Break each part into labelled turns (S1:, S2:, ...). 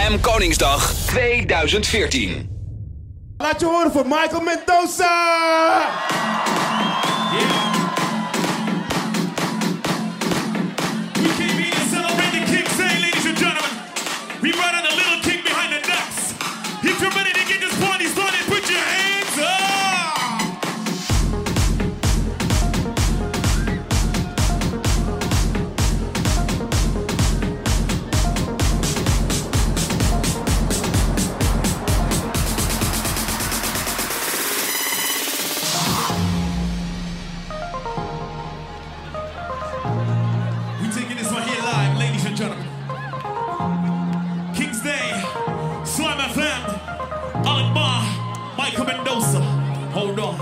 S1: Slam Koningsdag 2014.
S2: Laat je horen voor Michael Mendoza!
S3: Yeah. We came here to celebrate the King's Day, ladies and gentlemen. We brought out a little king behind the decks. If you're ready to get this party started, put your hands up! Hold on.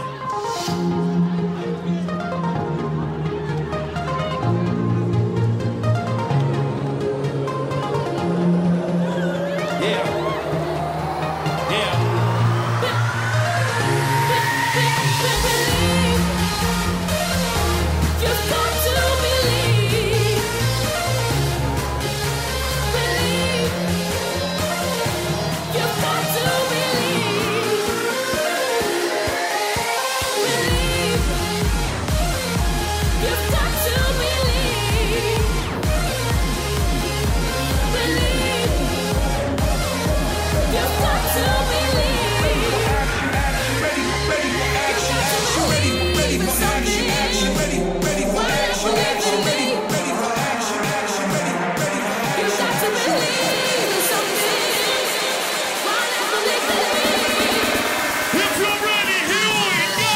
S3: Yeah. Yeah.
S4: You've got to believe. Believe. You've got to believe. Believe. You've got to believe. Believe. You've got to believe.
S5: Ready for action. Ready for action. Ready for action. Ready for action.
S4: You've got to believe in something. Whatever they believe.
S3: If you're ready, here we go!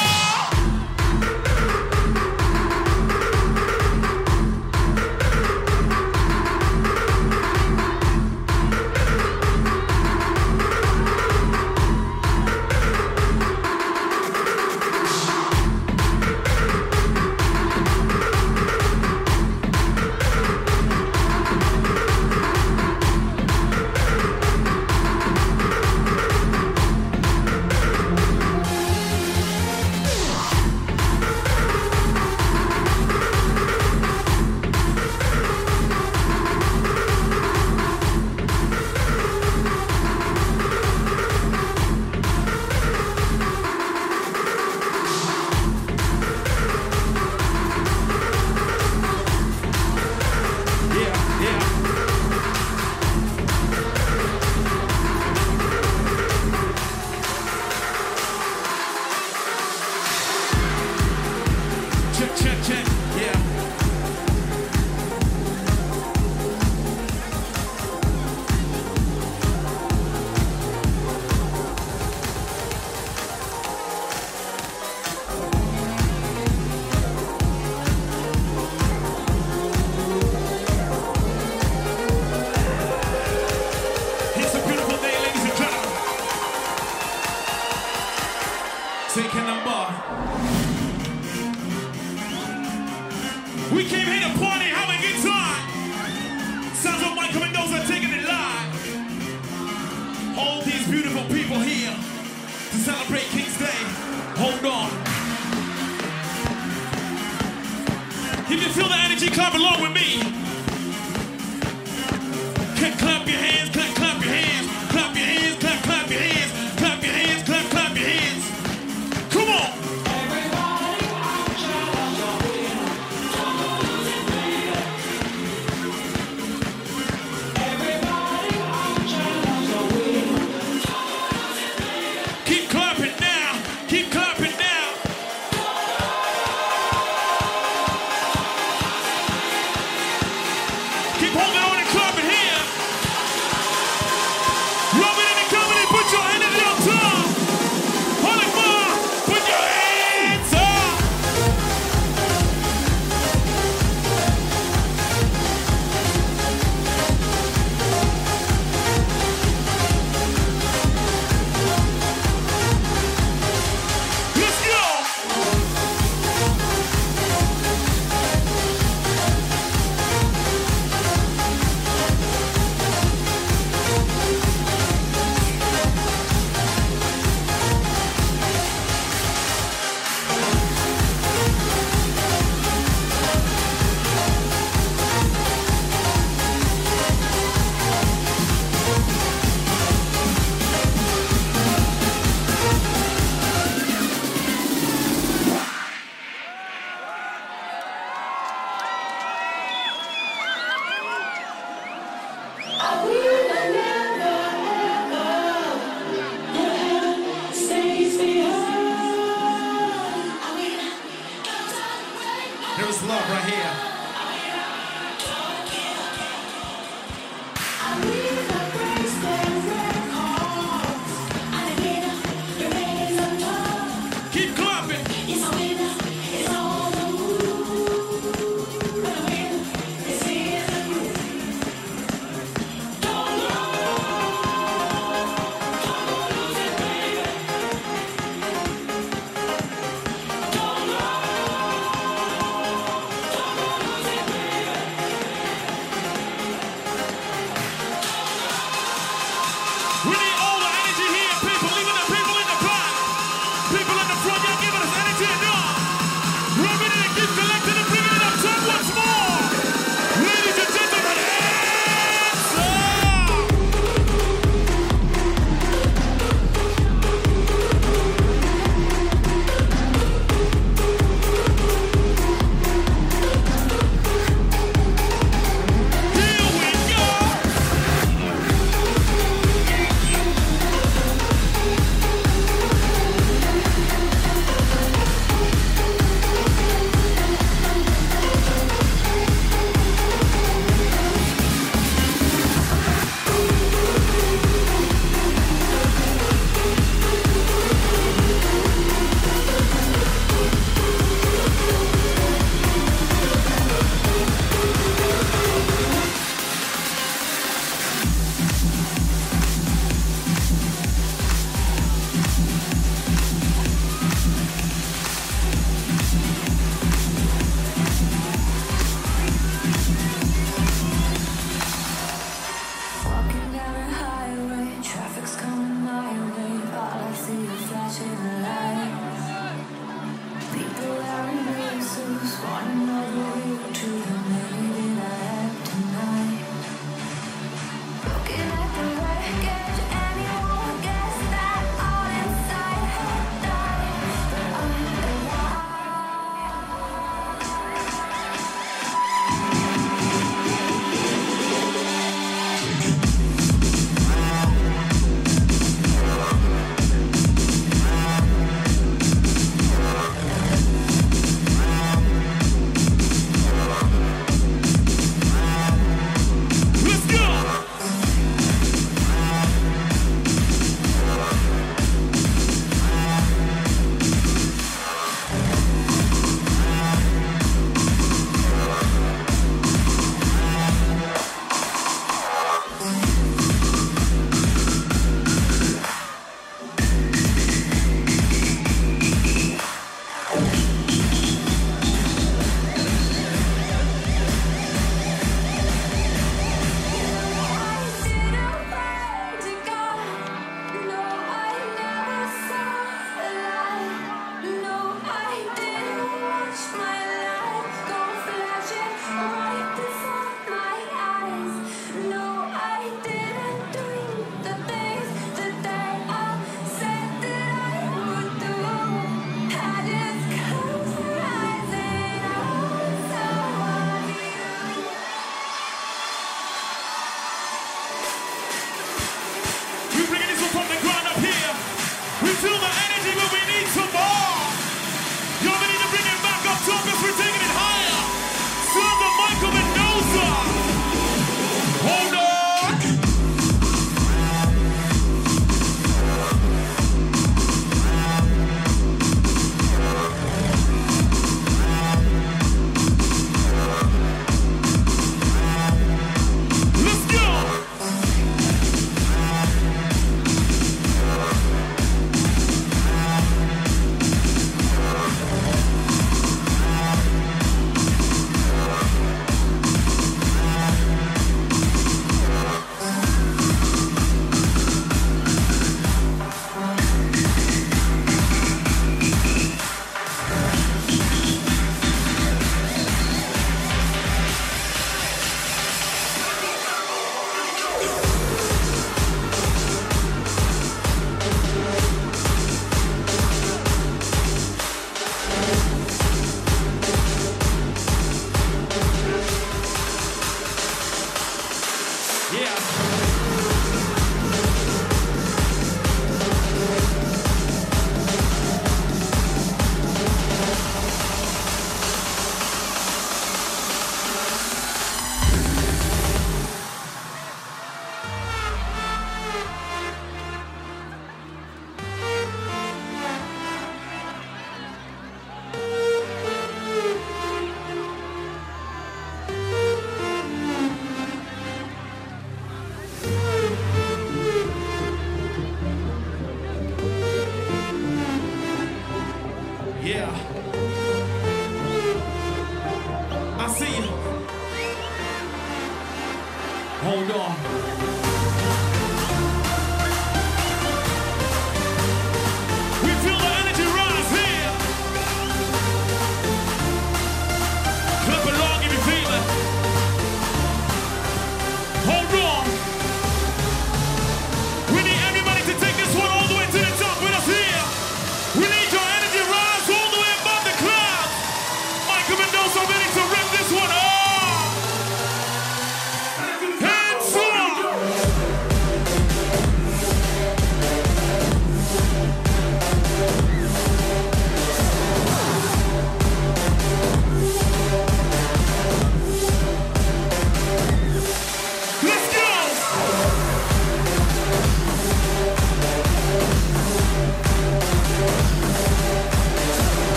S3: Check, yeah. It's a beautiful day, ladies and gentlemen. Taking a bar. We came here to party, have a good time. Sounds of Michael Mendoza taking it live. All these beautiful people here to celebrate King's Day. Hold on. If you feel the energy, clap along with me. Clap your hands, clap your hands, clap your hands, clap your hands, clap your hands, clap your hands. Come on. Keep clapping now. Keep clapping now. Keep holding on and clapping here.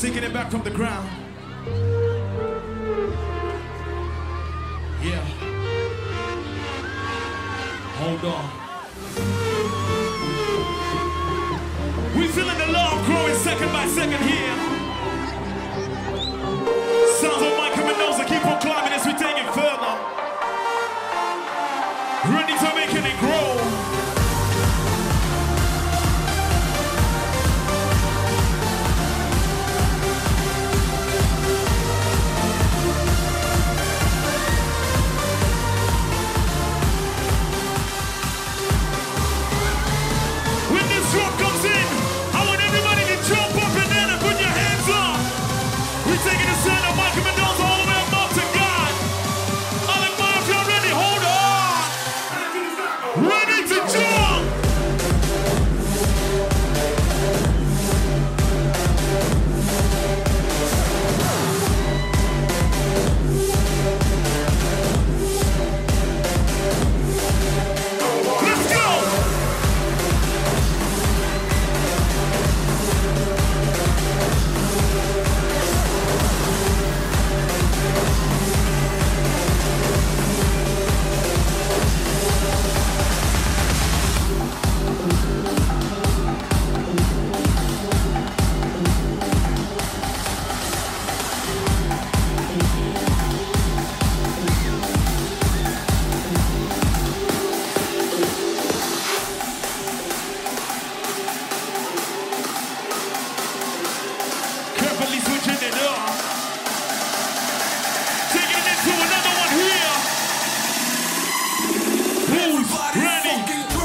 S3: Taking it back from the ground. Yeah. Hold on. We feeling the love growing second by second here. Sounds of Michael Mendoza keep on climbing as we take it further. Ready to make it grow. When this drum comes in, I want everybody to jump up and down and put your hands up. We're taking the sound of Michael Mendoza all the way up to God. I like mine if you're ready, hold on. Ready to jump. Let's go. Carefully switching it up. Taking it into another one here. Who's ready?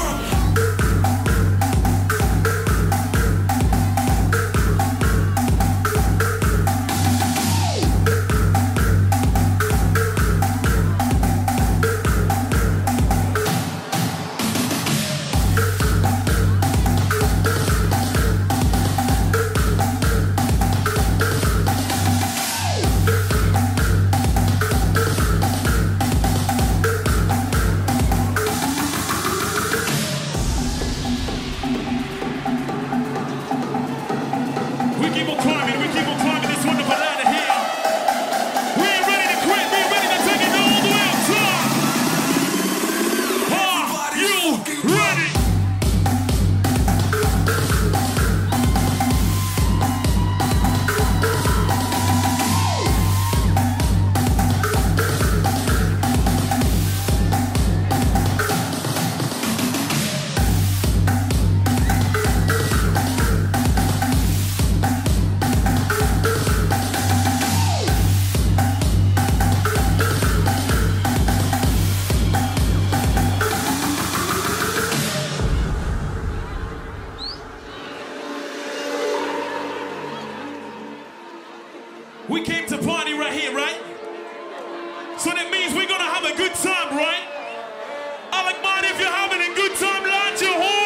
S3: We keep on climbing this wonderful ladder here. We ain't ready to quit, we ain't ready to take it all the way up top. Are you ready? We came to party right here, right? So that means we're gonna have a good time, right? I like mine if you're having a good time, launch your order.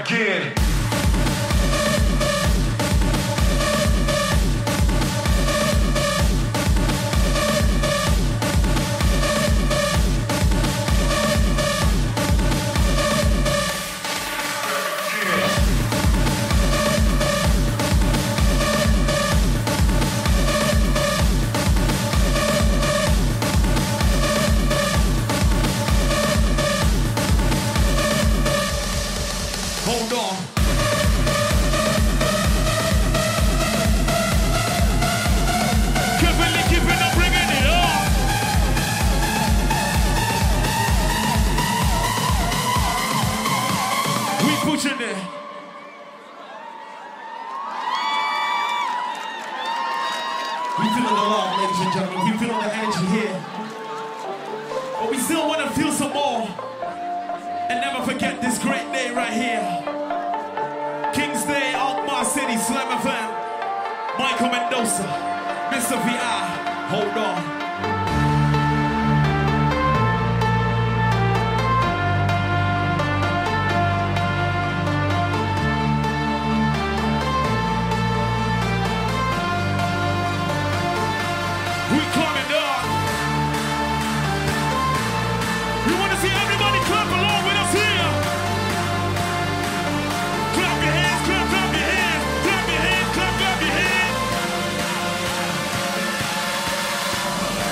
S5: again.
S3: Hold on. Keeping on bringing it on. We pushing it. We feeling the love, ladies and gentlemen. We feeling the energy here. But we still want to feel some more. And never forget this great day right here. King's Day, Alkmaar City, Slam FM. Michael Mendoza, Mr. VI. Hold on. We coming down. We want to see everybody clap along with us here. Clap your hands, clap your hands, clap your hands, clap your hands.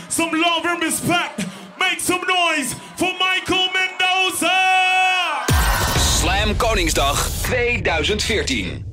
S3: some love and respect. Make some noise for Michael Mendoza!
S1: Slam Koningsdag 2014.